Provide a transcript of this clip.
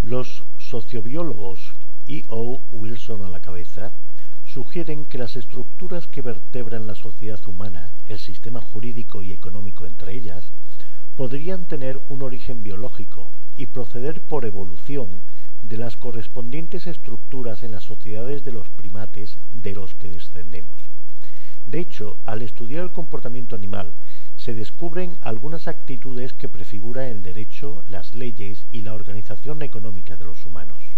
Los sociobiólogos E.O. Wilson a la cabeza sugieren que las estructuras que vertebran la sociedad humana, el sistema jurídico y económico entre ellas, podrían tener un origen biológico y proceder por evolución de las correspondientes estructuras en las sociedades de los primates de los que descendemos. De hecho, al estudiar el comportamiento animal, se descubren algunas actitudes que prefiguran el derecho, las leyes y la organización económica de los humanos.